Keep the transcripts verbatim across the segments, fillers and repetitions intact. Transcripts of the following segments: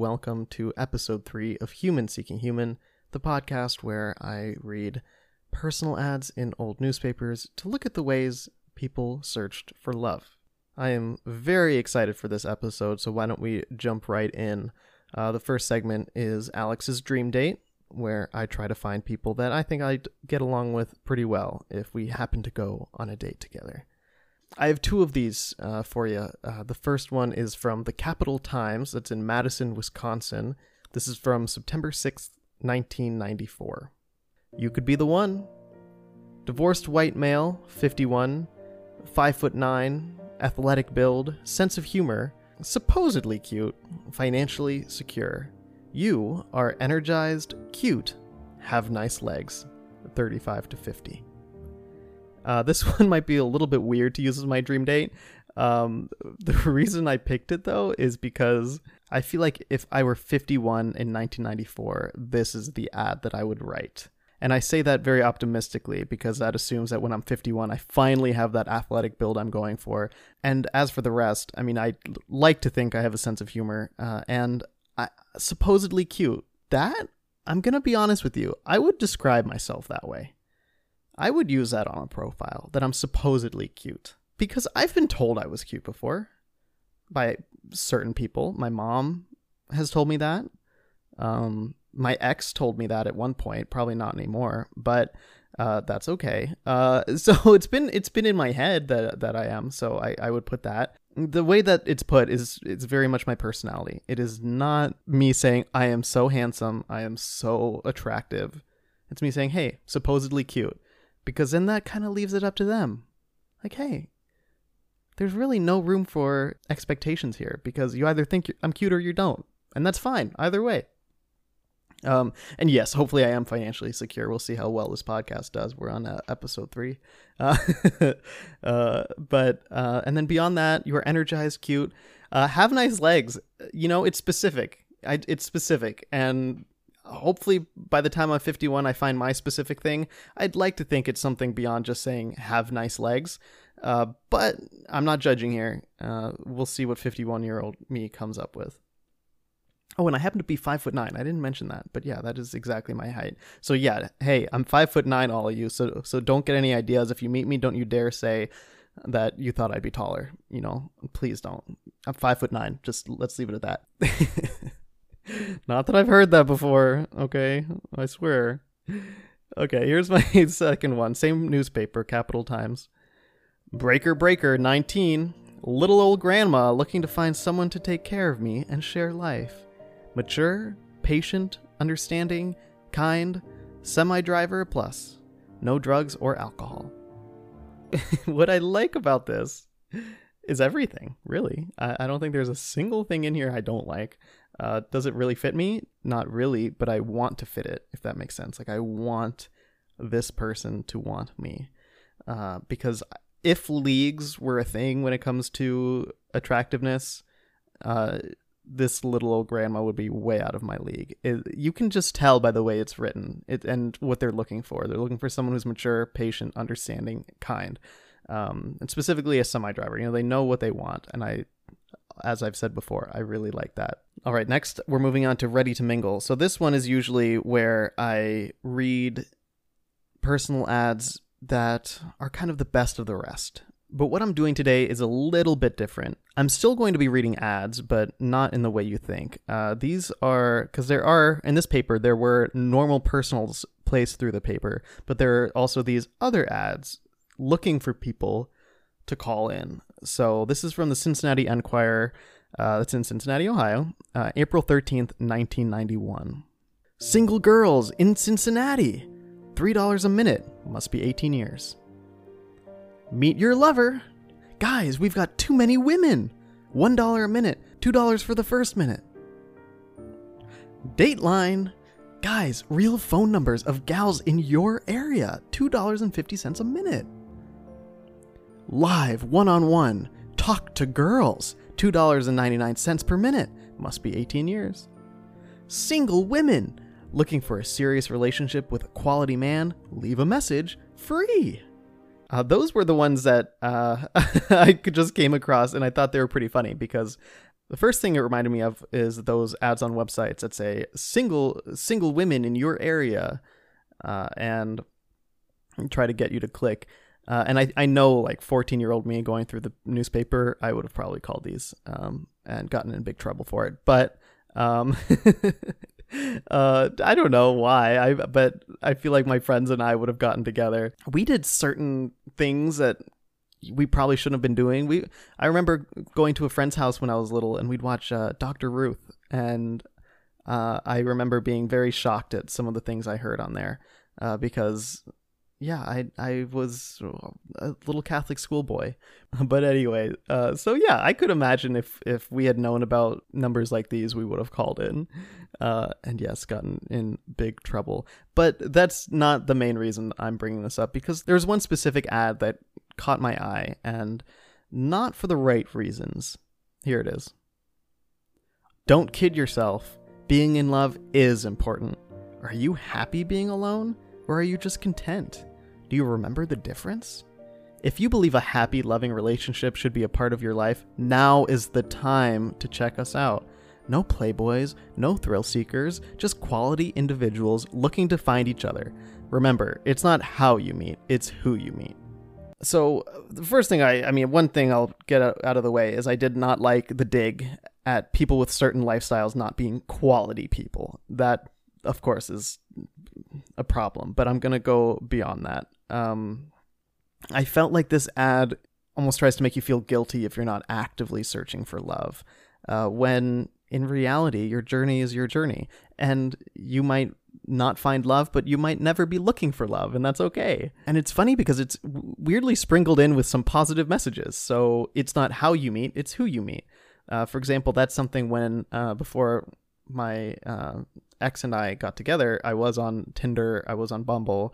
welcome to episode three of Human Seeking Human, the podcast where I read personal ads in old newspapers to look at the ways people searched for love. I am very excited for this episode, so why don't we jump right in. Uh, the first segment is Alex's dream date, where I try to find people that I think I'd get along with pretty well if we happen to go on a date together. I have two of these uh, for you. Uh, the first one is from the Capital Times. That's in Madison, Wisconsin. This is from September sixth, nineteen ninety-four. You could be the one. Divorced white male, fifty-one, five foot nine, athletic build, sense of humor, supposedly cute, financially secure. You are energized, cute, have nice legs, thirty-five to fifty. Uh, this one might be a little bit weird to use as my dream date. Um, the reason I picked it, though, is because I feel like if I were fifty-one in nineteen ninety-four, this is the ad that I would write. And I say that very optimistically because that assumes that when I'm fifty-one, I finally have that athletic build I'm going for. And as for the rest, I mean, I like to think I have a sense of humor uh, and I, supposedly cute. That, I'm going to be honest with you, I would describe myself that way. I would use that on a profile, that I'm supposedly cute. Because I've been told I was cute before by certain people. My mom has told me that. Um, my ex told me that at one point, probably not anymore, but uh, that's okay. Uh, so it's been it's been in my head that that I am, so I, I would put that. The way that it's put is it's very much my personality. It is not me saying I am so handsome, I am so attractive. It's me saying, hey, supposedly cute. Because then that kind of leaves it up to them. Like, hey, there's really no room for expectations here because you either think I'm cute or you don't. And that's fine, either way. Um, and yes, hopefully I am financially secure. We'll see how well this podcast does. We're on uh, episode three. Uh, uh, but, uh, and then beyond that, you are energized, cute, uh, have nice legs. You know, it's specific. I, it's specific. And hopefully by the time I'm fifty-one, I find my specific thing. I'd like to think it's something beyond just saying have nice legs. Uh, but I'm not judging here. Uh, we'll see what fifty-one year old me comes up with. Oh, and I happen to be five foot nine. I didn't mention that, but yeah, that is exactly my height. So yeah, hey, I'm five foot nine, all of you. So, so don't get any ideas. If you meet me, don't you dare say that you thought I'd be taller. You know, please don't. I'm five foot nine. Just let's leave it at that. Not that I've heard that before, okay? I swear. Okay, here's my second one. Same newspaper, Capital Times. Breaker Breaker, nineteen. Little old grandma looking to find someone to take care of me and share life. Mature, patient, understanding, kind, semi-driver plus. No drugs or alcohol. What I like about this is everything, really. I, I don't think there's a single thing in here I don't like. Uh, does it really fit me? Not really, but I want to fit it, if that makes sense. Like, I want this person to want me. Uh, because if leagues were a thing when it comes to attractiveness, uh, this little old grandma would be way out of my league. It, you can just tell by the way it's written it, and what they're looking for. They're looking for someone who's mature, patient, understanding, kind. Um, and specifically a semi-driver. You know, they know what they want, and I... As I've said before, I really like that. All right, next we're moving on to Ready to Mingle. So this one is usually where I read personal ads that are kind of the best of the rest. But what I'm doing today is a little bit different. I'm still going to be reading ads, but not in the way you think. Uh, these are, because there are, in this paper, there were normal personals placed through the paper, but there are also these other ads looking for people to call in. So this is from the Cincinnati Enquirer. Uh, that's in Cincinnati, Ohio, uh, April thirteenth, nineteen ninety-one. Single girls in Cincinnati. three dollars a minute. Must be eighteen years. Meet your lover. Guys, we've got too many women. one dollar a minute. two dollars for the first minute. Dateline. Guys, real phone numbers of gals in your area. two dollars and fifty cents a minute. Live one-on-one. Talk to girls. two dollars and ninety-nine cents per minute. Must be eighteen years. Single women. Looking for a serious relationship with a quality man? Leave a message. Free. Uh, those were the ones that uh, I just came across, and I thought they were pretty funny because The first thing it reminded me of is those ads on websites that say single single women in your area, uh, and try to get you to click. Uh, and I, I know like fourteen year old me going through the newspaper, I would have probably called these um, and gotten in big trouble for it. But um, uh, I don't know why, I but I feel like my friends and I would have gotten together. We did certain things that we probably shouldn't have been doing. We I remember going to a friend's house when I was little, and we'd watch uh, Doctor Ruth, and uh, I remember being very shocked at some of the things I heard on there, uh, because yeah, I I was a little Catholic schoolboy. But anyway, uh, so yeah, I could imagine if if we had known about numbers like these, we would have called in, uh, and yes, gotten in big trouble. But that's not the main reason I'm bringing this up, because there's one specific ad that caught my eye, and not for the right reasons. Here it is. Don't kid yourself. Being in love is important. Are you happy being alone, or are you just content? Do you remember the difference? If you believe a happy, loving relationship should be a part of your life, now is the time to check us out. No playboys, no thrill seekers, just quality individuals looking to find each other. Remember, it's not how you meet, it's who you meet. So the first thing I, I mean, one thing I'll get out of the way is I did not like the dig at people with certain lifestyles not being quality people. That, of course, is a problem, but I'm going to go beyond that. Um, I felt like this ad almost tries to make you feel guilty if you're not actively searching for love, uh, when in reality, your journey is your journey, and you might not find love, but you might never be looking for love, and that's okay. And it's funny because it's weirdly sprinkled in with some positive messages. So it's not how you meet, it's who you meet. Uh, for example, that's something when, uh, before my uh, ex and I got together, I was on Tinder, I was on Bumble,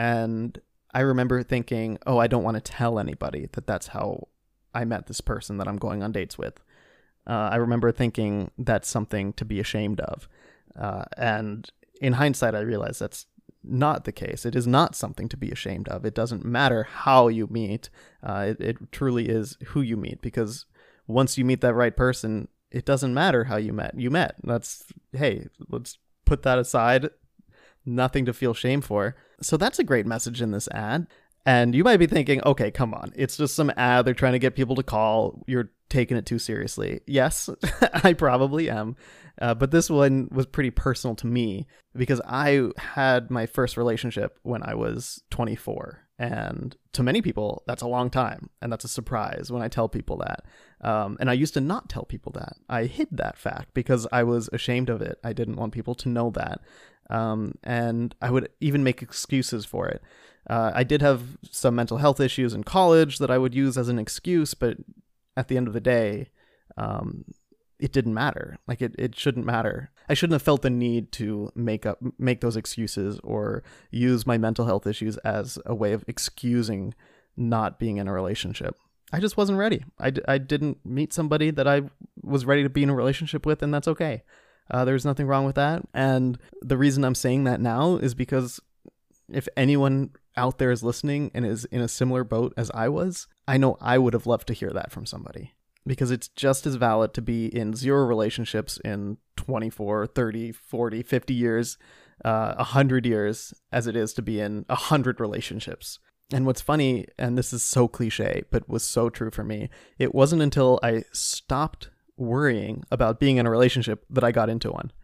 and I remember thinking, oh, I don't want to tell anybody that that's how I met this person that I'm going on dates with. Uh, I remember thinking that's something to be ashamed of. Uh, and in hindsight, I realized that's not the case. It is not something to be ashamed of. It doesn't matter how you meet. Uh, it, it truly is who you meet, because once you meet that right person, it doesn't matter how you met. You met. That's, hey, let's put that aside. Nothing to feel shame for. So that's a great message in this ad. And you might be thinking, okay, come on. It's just some ad. They're trying to get people to call. You're taking it too seriously. Yes, I probably am. Uh, but this one was pretty personal to me because I had my first relationship when I was twenty-four. And to many people, that's a long time. And that's a surprise when I tell people that. Um, and I used to not tell people that. I hid that fact because I was ashamed of it. I didn't want people to know that. Um, and I would even make excuses for it. Uh, I did have some mental health issues in college that I would use as an excuse, but at the end of the day, um, it didn't matter. Like it, it shouldn't matter. I shouldn't have felt the need to make up, make those excuses or use my mental health issues as a way of excusing not being in a relationship. I just wasn't ready. I, d- I didn't meet somebody that I was ready to be in a relationship with, and that's okay. Uh, there's nothing wrong with that. And the reason I'm saying that now is because if anyone out there is listening and is in a similar boat as I was, I know I would have loved to hear that from somebody, because it's just as valid to be in zero relationships in twenty-four, thirty, forty, fifty years, uh, one hundred years as it is to be in one hundred relationships. And what's funny, and this is so cliche, but was so true for me, it wasn't until I stopped worrying about being in a relationship that I got into one.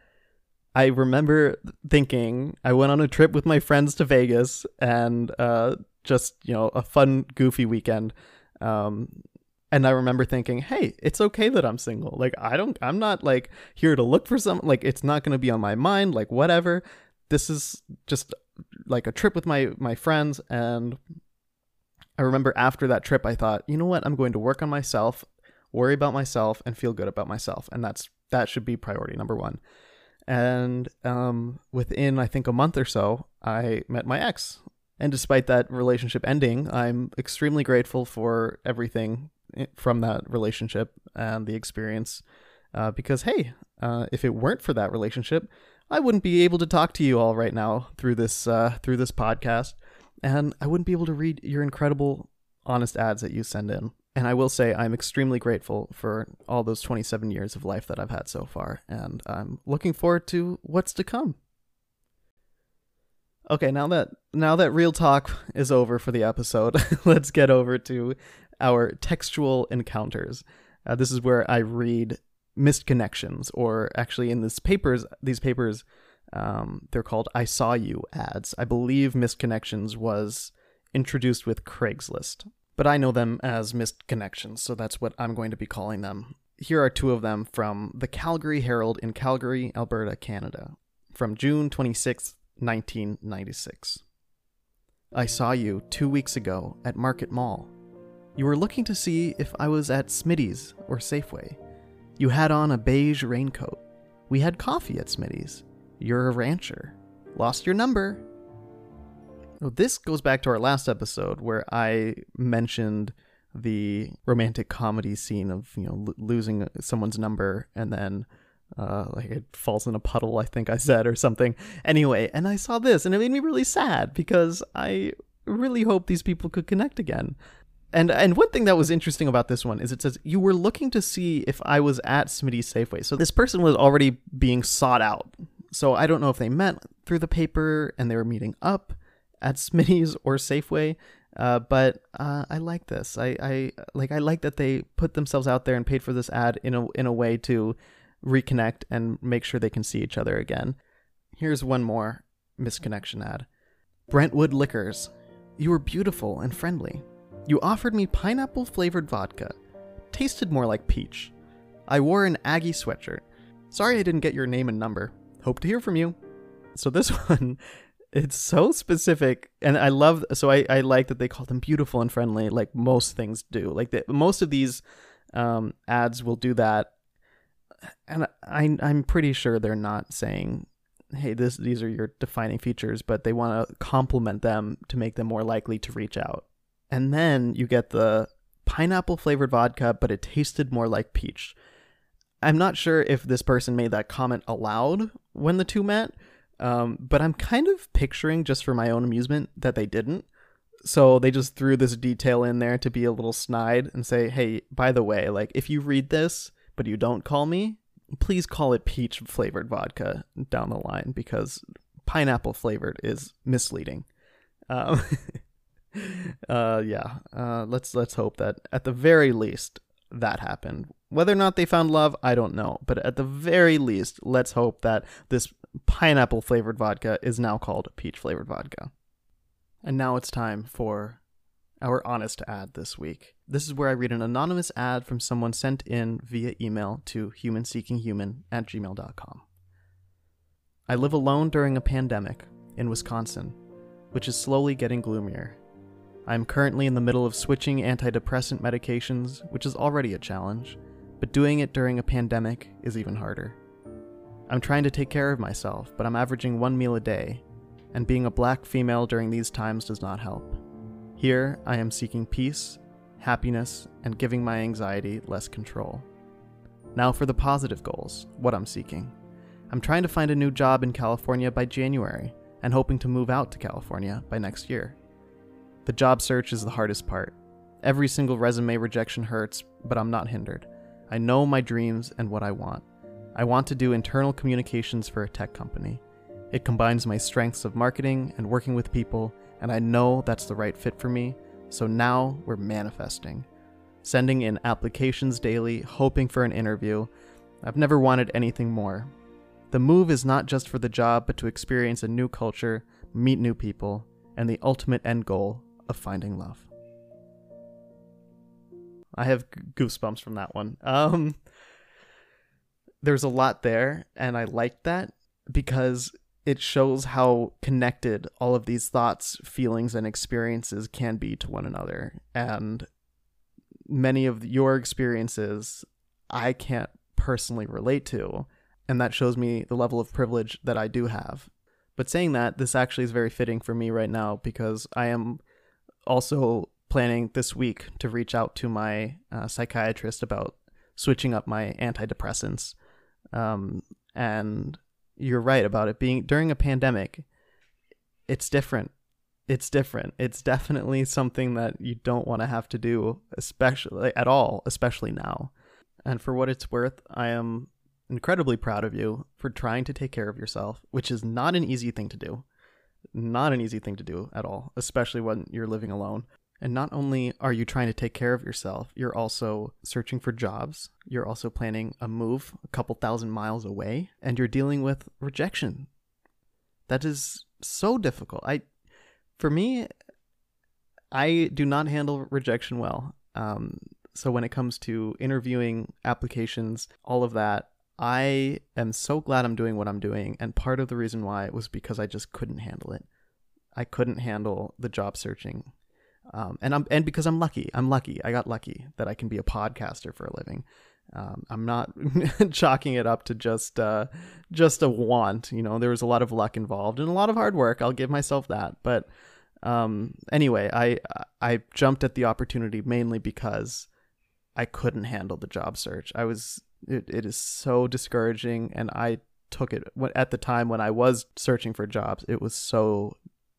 I remember thinking, I went on a trip with my friends to Vegas and uh, just, you know, a fun, goofy weekend. Um, and I remember thinking, hey, it's okay that I'm single. Like, I don't, I'm not like here to look for some, like, it's not going to be on my mind, like, whatever. This is just like a trip with my, my friends. And I remember after that trip, I thought, you know what? I'm going to work on myself, worry about myself, and feel good about myself. And that's, that should be priority number one. And um, within, I think, a month or so, I met my ex. And despite that relationship ending, I'm extremely grateful for everything from that relationship and the experience. Uh, because, hey, uh, if it weren't for that relationship, I wouldn't be able to talk to you all right now through this uh, through this podcast. And I wouldn't be able to read your incredible honest ads that you send in. And I will say I'm extremely grateful for all those twenty-seven years of life that I've had so far, and I'm looking forward to what's to come. Okay, now that now that real talk is over for the episode, let's get over to our textual encounters. Uh, this is where I read missed connections, or actually in this papers, these papers, um, they're called I Saw You ads. I believe missed connections was introduced with Craigslist, but I know them as missed connections, so that's what I'm going to be calling them. Here are two of them from the Calgary Herald in Calgary, Alberta, Canada, from June twenty-sixth, nineteen ninety-six. I saw you two weeks ago at Market Mall. You were looking to see if I was at Smitty's or Safeway. You had on a beige raincoat. We had coffee at Smitty's. You're a rancher. Lost your number. Well, this goes back to our last episode where I mentioned the romantic comedy scene of, you know, l- losing someone's number and then uh, like it falls in a puddle, I think I said, or something. Anyway, and I saw this and it made me really sad because I really hope these people could connect again. And and one thing that was interesting about this one is it says, you were looking to see if I was at Smitty's Safeway. So this person was already being sought out. So I don't know if they met through the paper and they were meeting up at Smitty's or Safeway. Uh, but uh, I like this. I, I like I like that they put themselves out there and paid for this ad in a in a way to reconnect and make sure they can see each other again. Here's one more misconnection ad. Brentwood Liquors. You were beautiful and friendly. You offered me pineapple-flavored vodka. Tasted more like peach. I wore an Aggie sweatshirt. Sorry I didn't get your name and number. Hope to hear from you. So this one, it's so specific, and I love, so I, I like that they call them beautiful and friendly, like most things do. Like the, most of these um, ads will do that, and I, I'm pretty sure they're not saying, hey, this these are your defining features, but they want to compliment them to make them more likely to reach out. And then you get the pineapple flavored vodka, but it tasted more like peach. I'm not sure if this person made that comment aloud when the two met, um, but I'm kind of picturing, just for my own amusement, that they didn't. So they just threw this detail in there to be a little snide and say, hey, by the way, like if you read this, but you don't call me, please call it peach flavored vodka down the line, because pineapple flavored is misleading. Um, uh, yeah, uh, let's let's hope that at the very least that happened. Whether or not they found love, I don't know. But at the very least, let's hope that this pineapple flavored vodka is now called peach flavored vodka. And now it's time for our honest ad this week. This is where I read an anonymous ad from someone sent in via email to humanseekinghuman at gmail dot com. I live alone during a pandemic in Wisconsin, which is slowly getting gloomier. I am currently in the middle of switching antidepressant medications, which is already a challenge, but doing it during a pandemic is even harder. I'm trying to take care of myself, but I'm averaging one meal a day, and being a black female during these times does not help. Here, I am seeking peace, happiness, and giving my anxiety less control. Now for the positive goals, what I'm seeking. I'm trying to find a new job in California by January, and hoping to move out to California by next year. The job search is the hardest part. Every single resume rejection hurts, but I'm not hindered. I know my dreams and what I want. I want to do internal communications for a tech company. It combines my strengths of marketing and working with people, and I know that's the right fit for me, so now we're manifesting. Sending in applications daily, hoping for an interview. I've never wanted anything more. The move is not just for the job, but to experience a new culture, meet new people, and the ultimate end goal of finding love. I have goosebumps from that one. Um, there's a lot there, and I like that because it shows how connected all of these thoughts, feelings, and experiences can be to one another. And many of your experiences I can't personally relate to, and that shows me the level of privilege that I do have. But saying that, this actually is very fitting for me right now because I am also planning this week to reach out to my uh, psychiatrist about switching up my antidepressants. Um, and you're right about it being during a pandemic. It's different. it's different. It's definitely something that you don't want to have to do, especially at all, especially now. And for what it's worth, I am incredibly proud of you for trying to take care of yourself, which is not an easy thing to do. Not an easy thing to do at all, especially when you're living alone. And not only are you trying to take care of yourself, you're also searching for jobs. You're also planning a move a couple thousand miles away, and you're dealing with rejection. That is so difficult. I, for me, I do not handle rejection well. Um, so when it comes to interviewing, applications, all of that, I am so glad I'm doing what I'm doing. And part of the reason why was because I just couldn't handle it. I couldn't handle the job searching. Um, and I'm and because I'm lucky. I'm lucky. I got lucky that I can be a podcaster for a living. Um, I'm not chalking it up to just uh, just a want. You know, there was a lot of luck involved and a lot of hard work. I'll give myself that. But um, anyway, I I jumped at the opportunity mainly because I couldn't handle the job search. I was it, it is so discouraging, and I took it at the time when I was searching for jobs. It was so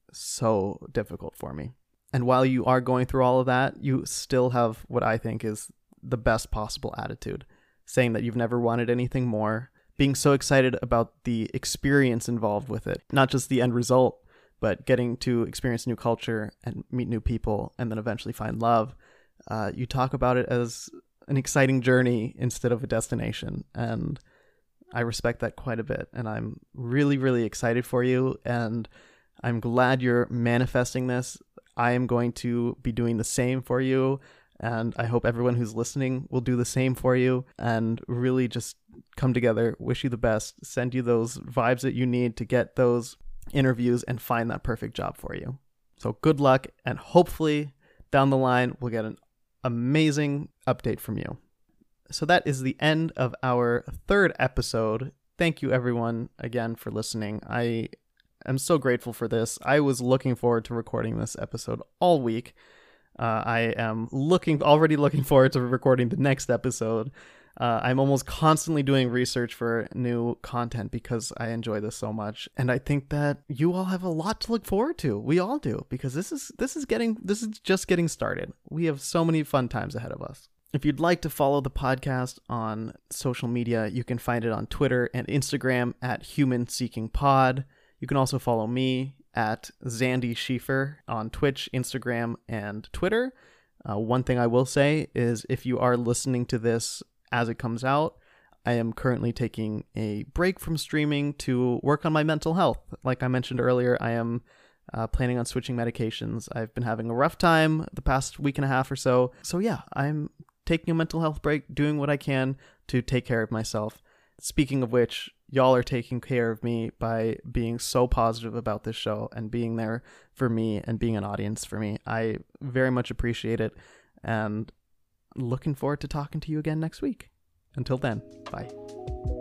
so difficult for me. And while you are going through all of that, you still have what I think is the best possible attitude, saying that you've never wanted anything more, being so excited about the experience involved with it, not just the end result, but getting to experience new culture and meet new people and then eventually find love. Uh, you talk about it as an exciting journey instead of a destination. And I respect that quite a bit. And I'm really, really excited for you. And I'm glad you're manifesting this. I am going to be doing the same for you, and I hope everyone who's listening will do the same for you and really just come together, wish you the best, send you those vibes that you need to get those interviews and find that perfect job for you. So good luck, and hopefully down the line we'll get an amazing update from you. So that is the end of our third episode. Thank you everyone again for listening. I I'm so grateful for this. I was looking forward to recording this episode all week. Uh, I am looking already looking forward to recording the next episode. Uh, I'm almost constantly doing research for new content because I enjoy this so much, and I think that you all have a lot to look forward to. We all do, because this is this is getting this is just getting started. We have so many fun times ahead of us. If you'd like to follow the podcast on social media, you can find it on Twitter and Instagram at Human Seeking Pod. You can also follow me at Zandy Schiefer on Twitch, Instagram, and Twitter. Uh, one thing I will say is if you are listening to this as it comes out, I am currently taking a break from streaming to work on my mental health. Like I mentioned earlier, I am uh, planning on switching medications. I've been having a rough time the past week and a half or so. So yeah, I'm taking a mental health break, doing what I can to take care of myself. Speaking of which, y'all are taking care of me by being so positive about this show and being there for me and being an audience for me. I very much appreciate it, and looking forward to talking to you again next week. Until then, bye.